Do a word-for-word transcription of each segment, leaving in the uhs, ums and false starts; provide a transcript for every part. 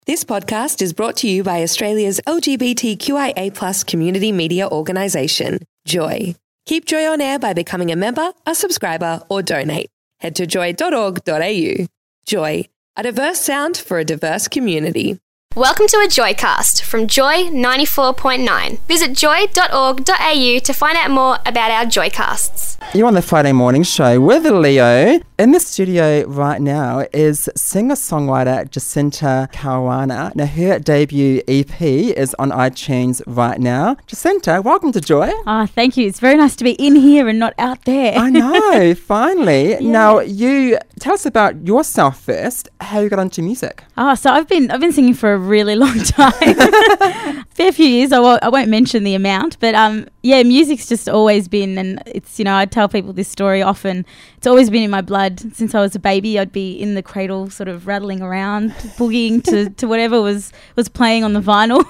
This podcast is brought to you by Australia's L G B T Q I A plus community media organisation, Joy. Keep Joy on air by becoming a member, a subscriber, or donate. Head to joy dot org dot a u. Joy, a diverse sound for a diverse community. Welcome to a Joycast from Joy ninety-four point nine. Visit joy dot org dot a u to find out more about our Joycasts. You're on the Friday morning show with Leo. In the studio right now is singer-songwriter Jacinta Caruana. Now, her debut E P is on iTunes right now. Jacinta, welcome to Joy. Oh, thank you. It's very nice to be in here and not out there. I know, finally. Yeah. Now, you tell us about yourself first, how you got into music. Oh, so I've been I've been singing for a really long time. Fair few years. I won't, I won't mention the amount, but um, yeah, music's just always been, and it's, you know, I tell people this story often. It's always been in my blood since I was a baby. I'd be in the cradle, sort of rattling around, boogieing to, to whatever was was playing on the vinyl.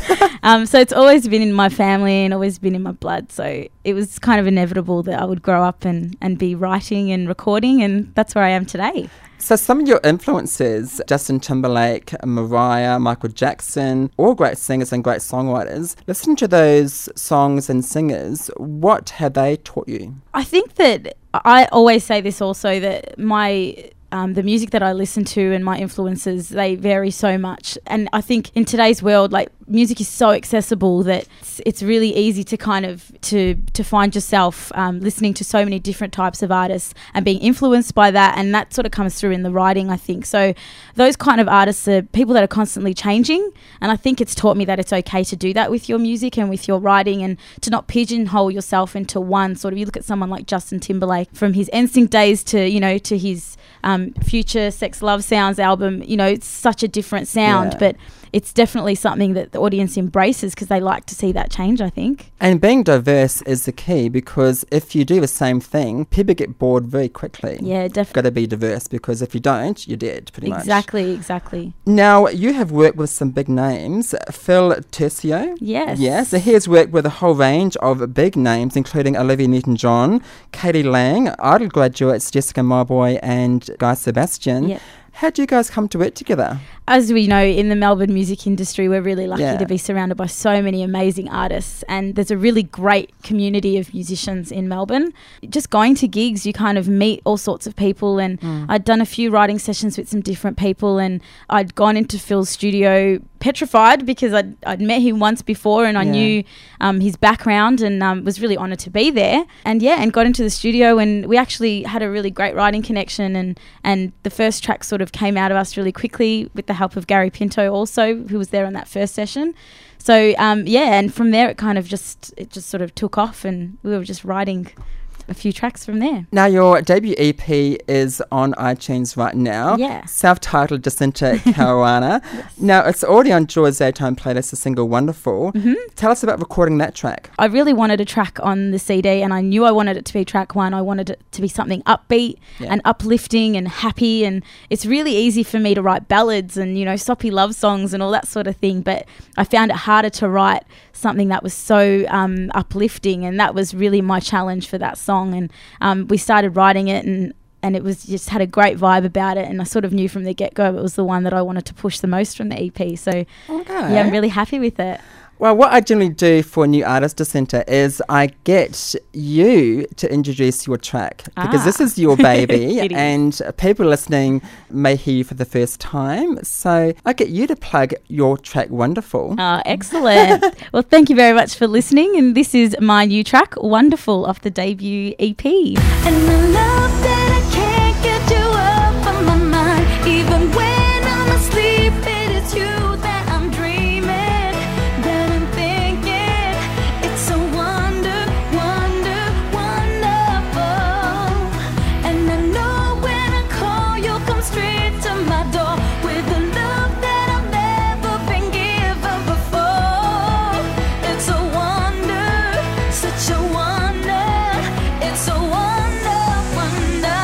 um, so it's always been in my family and always been in my blood. So it was kind of inevitable that I would grow up and and be writing and recording, and that's where I am today. So some of your influences, Justin Timberlake, Mariah, Michael Jackson, all great singers and great songwriters. Listen to those songs and singers. What have they taught you? I think that I always say this also, that my... Um, the music that I listen to and my influences, they vary so much. And I think in today's world, like, music is so accessible that it's, it's really easy to kind of to to find yourself um, listening to so many different types of artists and being influenced by that, and that sort of comes through in the writing, I think. So those kind of artists are people that are constantly changing, and I think it's taught me that it's okay to do that with your music and with your writing, and to not pigeonhole yourself into one sort of. You look at someone like Justin Timberlake, from his N Sync days to, you know, to his um, future Sex Love Sounds album, you know, it's such a different sound, yeah. But it's definitely something that the audience embraces because they like to see that change, I think. And being diverse is the key, because if you do the same thing, people get bored very quickly. Yeah, definitely. Got to be diverse, because if you don't, you're dead, pretty much. Exactly, exactly. Now, you have worked with some big names. Phil Tercio. Yes. Yeah, so he has worked with a whole range of big names, including Olivia Newton-John, Katie Lang, Idol graduates Jessica Marboy and Guy Sebastian. Yep. How do you guys come to work together? As we know, in the Melbourne music industry, we're really lucky yeah. to be surrounded by so many amazing artists, and there's a really great community of musicians in Melbourne. Just going to gigs, you kind of meet all sorts of people, and mm. I'd done a few writing sessions with some different people, and I'd gone into Phil's studio petrified because I'd, I'd met him once before, and I yeah. knew um, his background, and um, was really honoured to be there. And yeah, and got into the studio, and we actually had a really great writing connection, and, and the first track sort of came out of us really quickly with the help of Gary Pinto also, who was there on that first session. So um, yeah, and from there it kind of just it just sort of took off, and we were just writing a few tracks from there. Now, your debut E P is on iTunes right now. Yeah. Self-titled Jacinta Caruana. Yes. Now, it's already on Joy's Daytime playlist, the single Wonderful. Mm-hmm. Tell us about recording that track. I really wanted a track on the C D, and I knew I wanted it to be track one. I wanted it to be something upbeat yeah. and uplifting and happy, and it's really easy for me to write ballads and, you know, soppy love songs and all that sort of thing, but I found it harder to write something that was so um, uplifting, and that was really my challenge for that song. And um, we started writing it, and and it was just had a great vibe about it, and I sort of knew from the get-go it was the one that I wanted to push the most from the E P. So okay. yeah, I'm really happy with it. Well, what I generally do for new artists, Jacinta, is I get you to introduce your track, because ah. this is your baby and people listening may hear you for the first time. So I get you to plug your track Wonderful. Oh, excellent. Well, thank you very much for listening. And this is my new track, Wonderful, off the debut E P. And the love that I can't get you up on my mind, even when I'm asleep, it is you that I'm dreaming. Such a wonder, it's a wonder, wonder.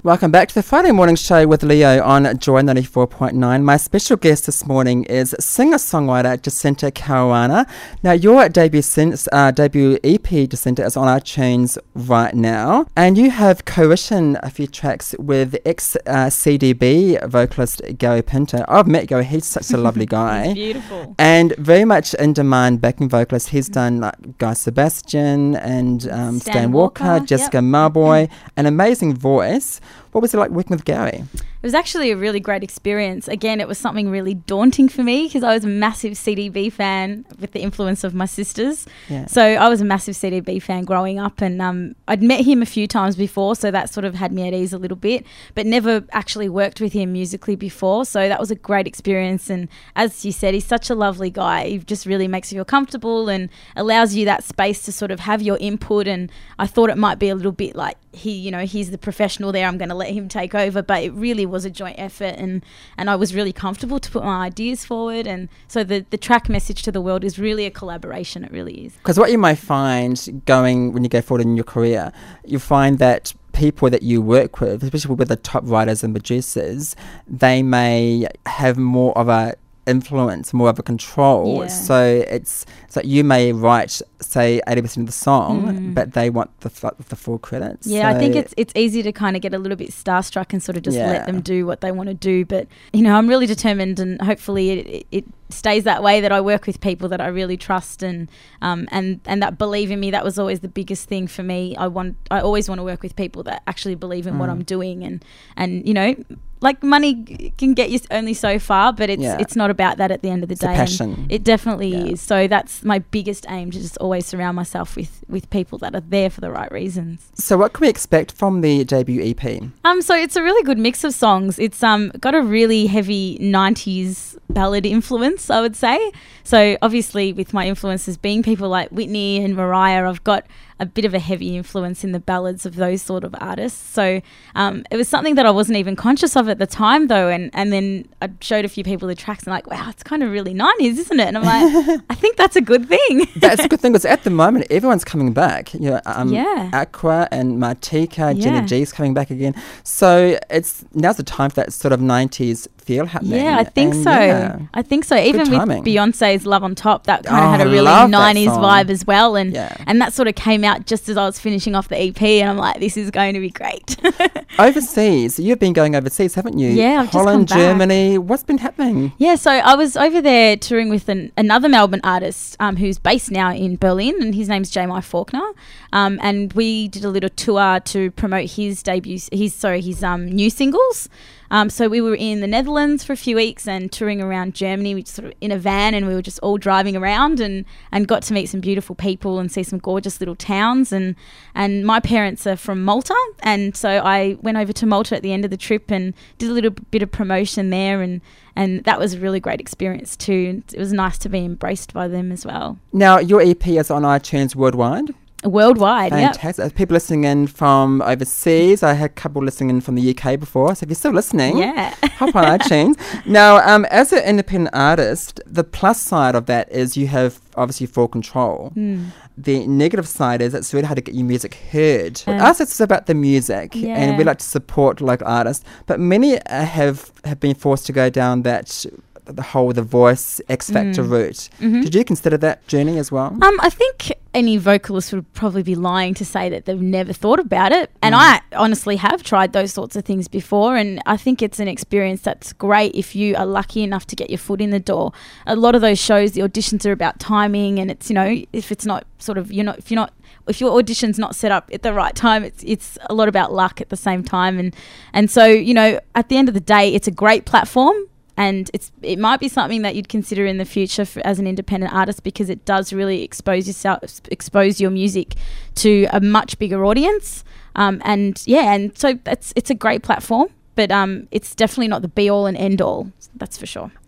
Welcome back to the Friday morning show with Leo on Joy ninety-four point nine. My special guest this morning is singer-songwriter Jacinta Caruana. Now, your debut since uh, debut E P, Jacinta, is on iTunes right now, and you have co-written a few tracks with ex-C D B uh, vocalist Gary Pinto. I've met Gary; he's such a lovely guy. He's beautiful. And very much in demand backing vocalist. He's done like Guy Sebastian and um, Stan, Stan Walker, Walker, Jessica yep. Marboy, an amazing voice. What was it like working with Gary? It was actually a really great experience. Again, it was something really daunting for me because I was a massive C D B fan with the influence of my sisters. Yeah. So I was a massive C D B fan growing up, and um, I'd met him a few times before, so that sort of had me at ease a little bit, but never actually worked with him musically before. So that was a great experience. And as you said, he's such a lovely guy. He just really makes you feel comfortable and allows you that space to sort of have your input. And I thought it might be a little bit like he, you know, he's the professional there, I'm going to let him take over, but it really was a joint effort, and and I was really comfortable to put my ideas forward. And so the the track Message to the World is really a collaboration. It really is. Because what you might find going when you go forward in your career, you find that people that you work with, especially with the top writers and producers, they may have more of a influence, more of a control. Yeah. So it's it's like you may write, say, eighty percent of the song, Mm. but they want the f- the full credits. Yeah, I So think it's it's easy to kind of get a little bit starstruck and sort of just Yeah. let them do what they want to do. But, you know, I'm really determined, and hopefully it, it, it stays that way, that I work with people that I really trust and um and, and that believe in me. That was always the biggest thing for me. I want I always want to work with people that actually believe in what Mm. I'm doing, and, and you know, like money g- can get you s- only so far, but it's Yeah. it's not about that at the end of the It's a day. And passion. It definitely Yeah. is. So that's my biggest aim, to just always surround myself with, with people that are there for the right reasons. So what can we expect from the debut E P? Um, so it's a really good mix of songs. It's um got a really heavy nineties ballad influence, I would say. So obviously with my influences being people like Whitney and Mariah, I've got a bit of a heavy influence in the ballads of those sort of artists. So um, it was something that I wasn't even conscious of at the time though. And, and then I showed a few people the tracks and like, wow, it's kind of really nineties, isn't it? And I'm like, I think that's a good thing. That's a good thing, because at the moment everyone's coming back. You know, um, Yeah. Aqua and Martika, Yeah. Jenna G's coming back again. So it's now's the time for that sort of nineties feel happening. Yeah, I think And so. yeah. I think so. Even with timing. Beyonce's Love on Top, that kind of Oh, had a I really love that nineties song. vibe as well. And Yeah. and that sort of came out just as I was finishing off the E P, and I'm like, this is going to be great. Overseas, you've been going overseas, haven't you? Yeah, I've just Holland, come back. Germany. What's been happening? Yeah, so I was over there touring with an, another Melbourne artist um, who's based now in Berlin, and his name's J. M. Faulkner. Um, and we did a little tour to promote his debut, his sorry, his um, new singles. Um, so we were in the Netherlands for a few weeks and touring around Germany. We sort of in a van, and we were just all driving around and, and got to meet some beautiful people and see some gorgeous little towns. And and my parents are from Malta, and so I went over to Malta at the end of the trip and did a little bit of promotion there, and and that was a really great experience too. It was nice to be embraced by them as well. Now, your E P is on iTunes worldwide. Worldwide, yeah. Fantastic. People listening in from overseas. I had a couple listening in from the U K before. So if you're still listening, Yeah. hop on iTunes. Now, um, as an independent artist, the plus side of that is you have obviously full control. Mm. The negative side is it's really hard to get your music heard. For Yeah. us, it's about the music, and Yeah. we like to support local artists. But many uh, have have been forced to go down that the whole The Voice X Factor Mm. route. Mhm. Did you consider that journey as well? Um, I think any vocalist would probably be lying to say that they've never thought about it. And Mm. I honestly have tried those sorts of things before. And I think it's an experience that's great if you are lucky enough to get your foot in the door. A lot of those shows, the auditions are about timing, and it's, you know, if it's not sort of, you're not, if you're not, if your audition's not set up at the right time, it's it's a lot about luck at the same time. And, and so, you know, at the end of the day, it's a great platform. And it's it might be something that you'd consider in the future for, as an independent artist, because it does really expose yourself, expose your music to a much bigger audience. Um, and yeah, and so it's it's a great platform, but um, it's definitely not the be all and end all. That's for sure.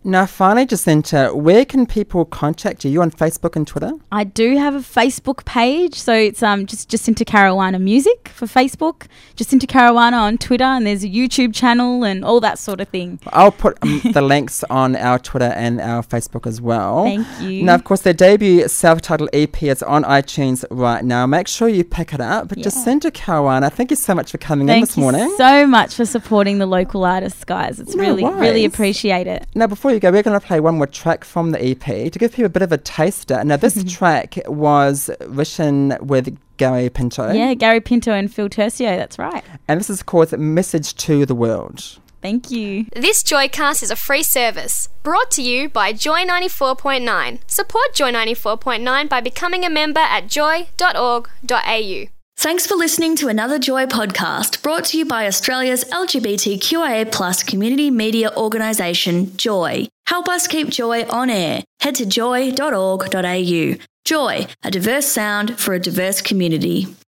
Now, finally, Jacinta, where can people contact you? You on Facebook and Twitter? I do have a Facebook page, so it's um just Jacinta Caruana Music for Facebook, Jacinta Caruana on Twitter, and there's a YouTube channel and all that sort of thing. I'll put um, the links on our Twitter and our Facebook as well. Thank you. Now, of course, their debut self-titled E P is on iTunes right now. Make sure you pick it up. But Yeah. Jacinta Caruana, thank you so much for coming Thank in this you morning. so much for supporting the local artists, guys. It's No really, worries. really appreciate it. Now, before you go, we're going to play one more track from the E P to give people a bit of a taster. Now, this track was written with Gary Pinto. Yeah, Gary Pinto and Phil Tercio, that's right. And this is called Message to the World. Thank you. This Joycast is a free service brought to you by Joy ninety-four point nine. Support Joy ninety-four point nine by becoming a member at joy dot org dot a u. Thanks for listening to another Joy podcast brought to you by Australia's L G B T Q I A plus community media organisation, Joy. Help us keep Joy on air. Head to joy dot org dot a u. Joy, a diverse sound for a diverse community.